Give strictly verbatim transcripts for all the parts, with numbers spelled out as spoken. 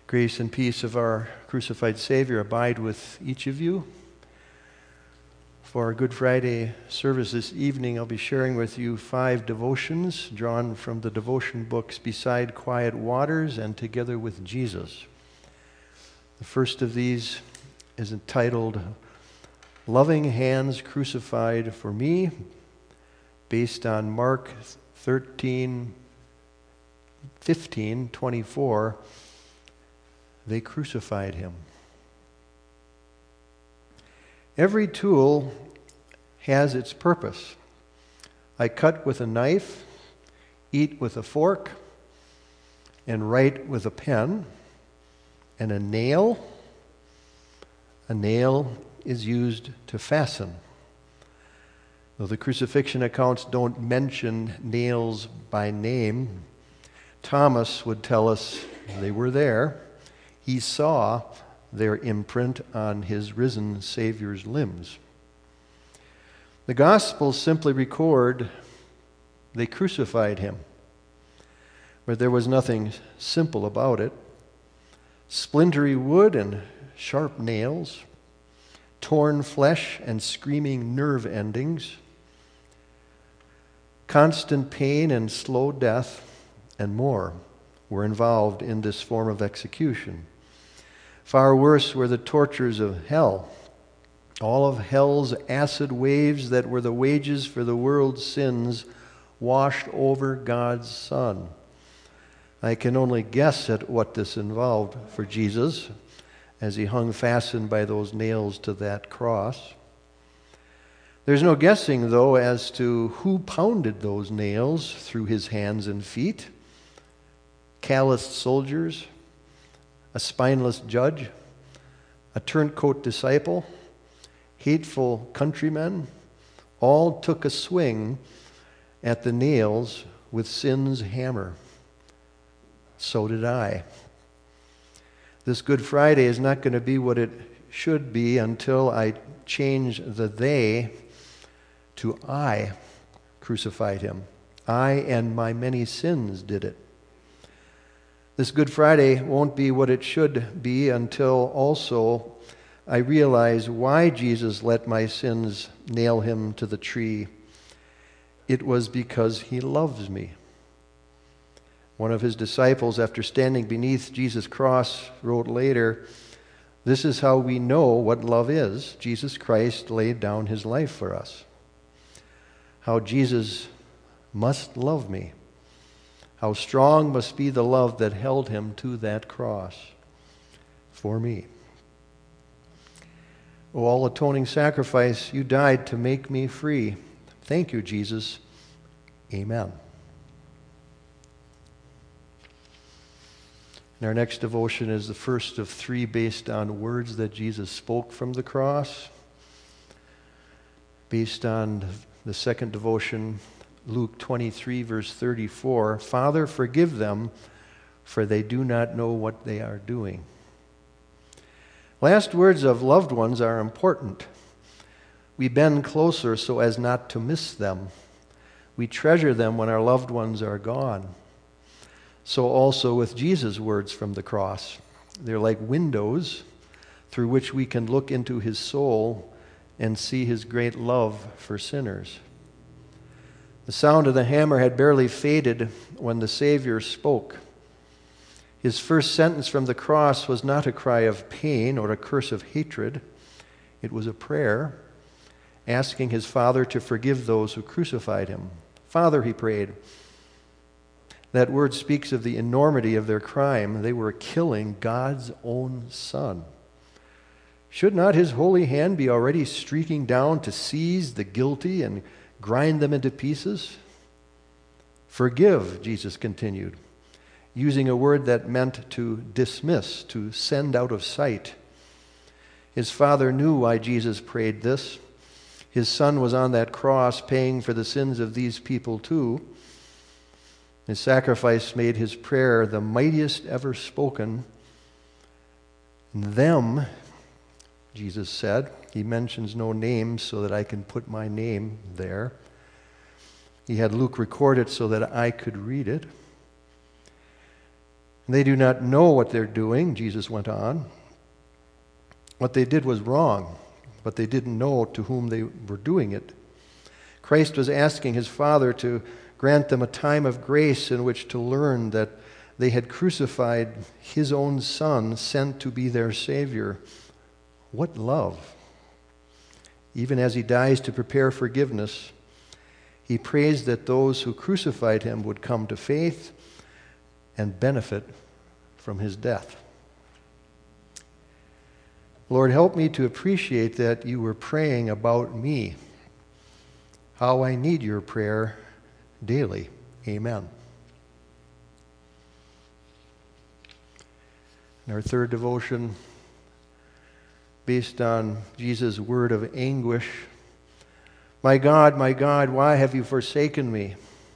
Grace and peace of our crucified Savior abide with each of you. For our Good Friday service this evening, I'll be sharing with you five devotions drawn from the devotion books Beside Quiet Waters and Together with Jesus. The first of these is entitled Loving Hands Crucified for Me, based on Mark thirteen, fifteen, twenty-four. They crucified him. Every tool has its purpose. I cut with a knife, eat with a fork, and write with a pen. And a nail, a nail is used to fasten. Though the crucifixion accounts don't mention nails by name, Thomas would tell us they were there. He saw their imprint on his risen Savior's limbs. The Gospels simply record they crucified him, but there was nothing simple about it. Splintery wood and sharp nails, torn flesh and screaming nerve endings, constant pain and slow death, and more were involved in this form of execution. Far worse were the tortures of hell, all of hell's acid waves that were the wages for the world's sins washed over God's Son. I can only guess at what this involved for Jesus as he hung fastened by those nails to that cross. There's no guessing, though, as to who pounded those nails through his hands and feet. Calloused soldiers, a spineless judge, a turncoat disciple, hateful countrymen, all took a swing at the nails with sin's hammer. So did I. This Good Friday is not going to be what it should be until I change the they to I crucified him. I and my many sins did it. This Good Friday won't be what it should be until also I realize why Jesus let my sins nail him to the tree. It was because he loves me. One of his disciples, after standing beneath Jesus' cross, wrote later, "This is how we know what love is. Jesus Christ laid down his life for us. How Jesus must love me. How strong must be the love that held him to that cross for me. O all-atoning sacrifice, you died to make me free. Thank you, Jesus. Amen." And our next devotion is the first of three based on words that Jesus spoke from the cross. Based on the second devotion, Luke twenty-three, verse thirty-four, "Father, forgive them, for they do not know what they are doing." Last words of loved ones are important. We bend closer so as not to miss them. We treasure them when our loved ones are gone. So also with Jesus' words from the cross. They're like windows through which we can look into his soul and see his great love for sinners. The sound of the hammer had barely faded when the Savior spoke. His first sentence from the cross was not a cry of pain or a curse of hatred. It was a prayer, asking his Father to forgive those who crucified him. "Father," he prayed. That word speaks of the enormity of their crime. They were killing God's own Son. Should not his holy hand be already streaking down to seize the guilty and grind them into pieces? "Forgive," Jesus continued, using a word that meant to dismiss, to send out of sight. His Father knew why Jesus prayed this. His Son was on that cross paying for the sins of these people too. His sacrifice made his prayer the mightiest ever spoken. "Them," Jesus said. He mentions no names so that I can put my name there. He had Luke record it so that I could read it. They do not know what they're doing, Jesus went on. What they did was wrong, but they didn't know to whom they were doing it. Christ was asking his Father to grant them a time of grace in which to learn that they had crucified his own Son, sent to be their Savior. What love! Even as he dies to prepare forgiveness, he prays that those who crucified him would come to faith and benefit from his death. Lord, help me to appreciate that you were praying about me, how I need your prayer daily. Amen. And our third devotion, based on Jesus' word of anguish, "My God, my God, why have you forsaken me?"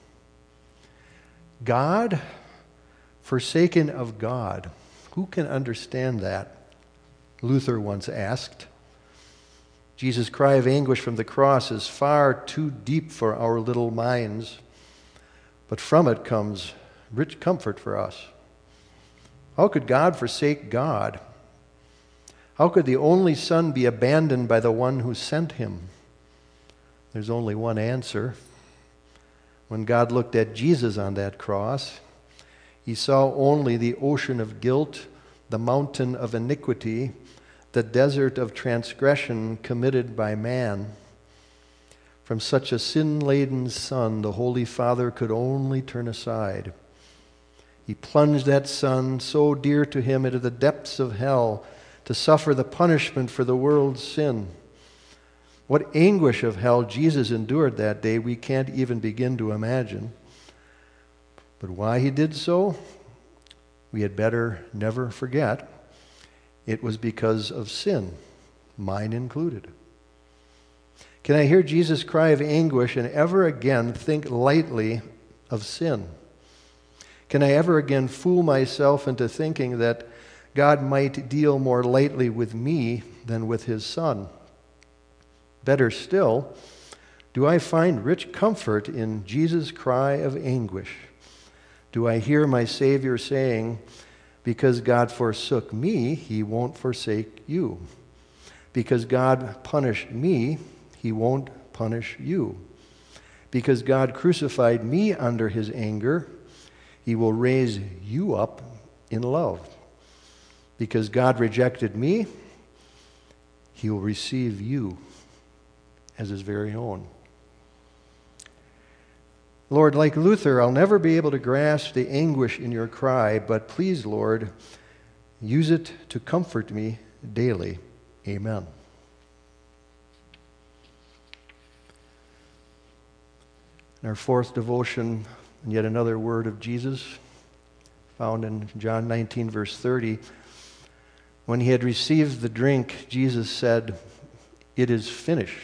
God, forsaken of God. Who can understand that? Luther once asked. Jesus' cry of anguish from the cross is far too deep for our little minds, but from it comes rich comfort for us. How could God forsake God? How could the only Son be abandoned by the one who sent him? There's only one answer. When God looked at Jesus on that cross, he saw only the ocean of guilt, the mountain of iniquity, the desert of transgression committed by man. From such a sin-laden Son, the Holy Father could only turn aside. He plunged that Son, so dear to him, into the depths of hell to suffer the punishment for the world's sin. What anguish of hell Jesus endured that day, we can't even begin to imagine. But why he did so, we had better never forget. It was because of sin, mine included. Can I hear Jesus' cry of anguish and ever again think lightly of sin? Can I ever again fool myself into thinking that God might deal more lightly with me than with his Son? Better still, do I find rich comfort in Jesus' cry of anguish? Do I hear my Savior saying, "Because God forsook me, he won't forsake you. Because God punished me, he won't punish you. Because God crucified me under his anger, he will raise you up in love. Because God rejected me, he will receive you as his very own." Lord, like Luther, I'll never be able to grasp the anguish in your cry, but please, Lord, use it to comfort me daily. Amen. In our fourth devotion, and yet another word of Jesus, found in John nineteen, verse thirty. When he had received the drink, Jesus said, "It is finished."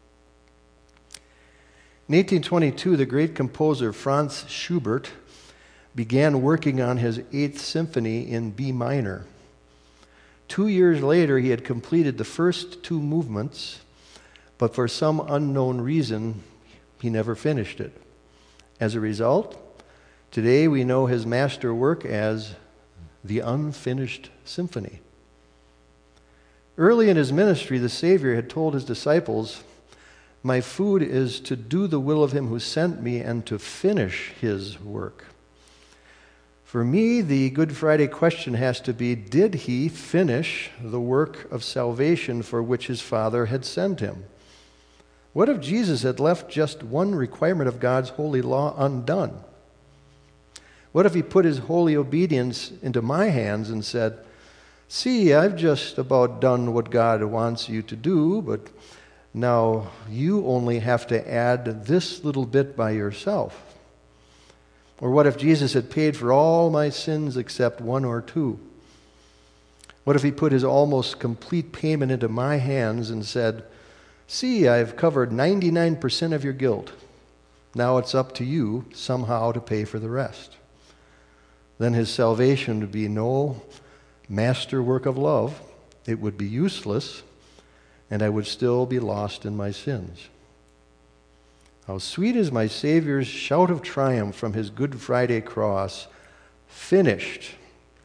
In eighteen twenty-two, the great composer Franz Schubert began working on his Eighth Symphony in B minor. Two years later, he had completed the first two movements, but for some unknown reason, he never finished it. As a result, today we know his masterwork as the Unfinished Symphony. Early in his ministry, the Savior had told his disciples, "My food is to do the will of him who sent me and to finish his work." For me, the Good Friday question has to be, did he finish the work of salvation for which his Father had sent him? What if Jesus had left just one requirement of God's holy law undone? What if he put his holy obedience into my hands and said, "See, I've just about done what God wants you to do, but now you only have to add this little bit by yourself"? Or what if Jesus had paid for all my sins except one or two? What if he put his almost complete payment into my hands and said, "See, I've covered ninety-nine percent of your guilt. Now it's up to you somehow to pay for the rest"? Then his salvation would be no masterwork of love. It would be useless, and I would still be lost in my sins. How sweet is my Savior's shout of triumph from his Good Friday cross, "Finished,"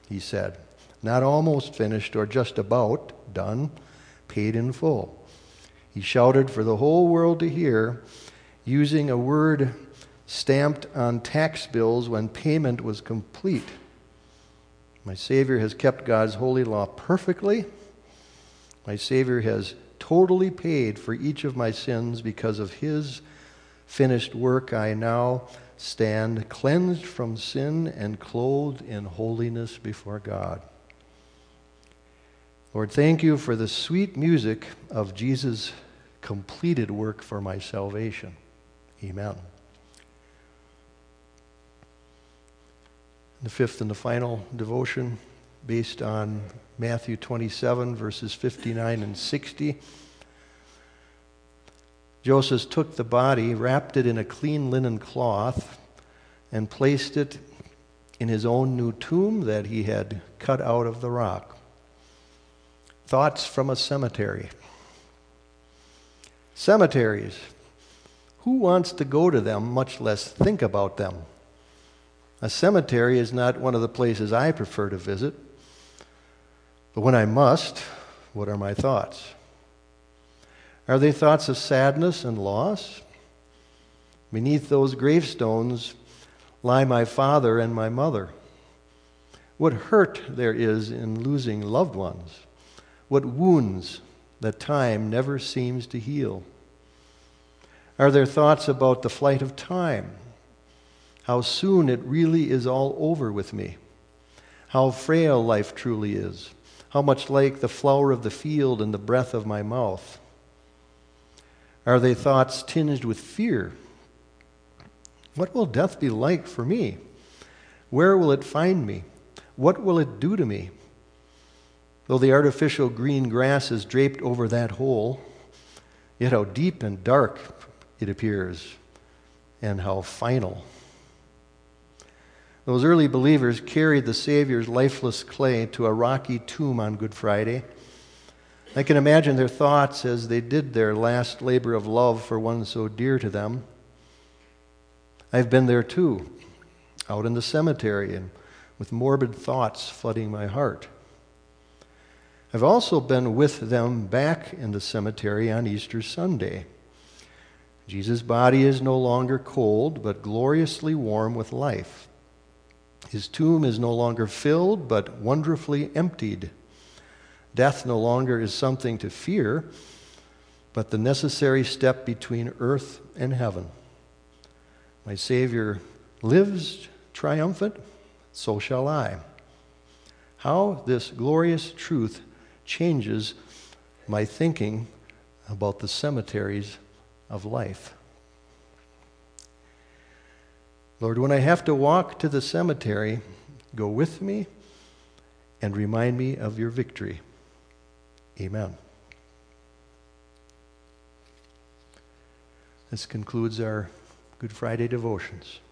he said. Not almost finished or just about done, paid in full. He shouted for the whole world to hear, using a word stamped on tax bills when payment was complete. My Savior has kept God's holy law perfectly. My Savior has totally paid for each of my sins because of his finished work. I now stand cleansed from sin and clothed in holiness before God. Lord, thank you for the sweet music of Jesus' completed work for my salvation. Amen. The fifth and the final devotion, based on Matthew twenty-seven, verses fifty-nine and sixty. Joseph took the body, wrapped it in a clean linen cloth, and placed it in his own new tomb that he had cut out of the rock. Thoughts from a cemetery. Cemeteries. Who wants to go to them, much less think about them? A cemetery is not one of the places I prefer to visit. But when I must, what are my thoughts? Are they thoughts of sadness and loss? Beneath those gravestones lie my father and my mother. What hurt there is in losing loved ones. What wounds that time never seems to heal. Are there thoughts about the flight of time? How soon it really is all over with me. How frail life truly is. How much like the flower of the field and the breath of my mouth. Are they thoughts tinged with fear? What will death be like for me? Where will it find me? What will it do to me? Though the artificial green grass is draped over that hole, yet how deep and dark it appears, and how final. Those early believers carried the Savior's lifeless clay to a rocky tomb on Good Friday. I can imagine their thoughts as they did their last labor of love for one so dear to them. I've been there too, out in the cemetery and with morbid thoughts flooding my heart. I've also been with them back in the cemetery on Easter Sunday. Jesus' body is no longer cold, but gloriously warm with life. His tomb is no longer filled, but wonderfully emptied. Death no longer is something to fear, but the necessary step between earth and heaven. My Savior lives triumphant, so shall I. How this glorious truth changes my thinking about the cemeteries of life. Lord, when I have to walk to the cemetery, go with me and remind me of your victory. Amen. This concludes our Good Friday devotions.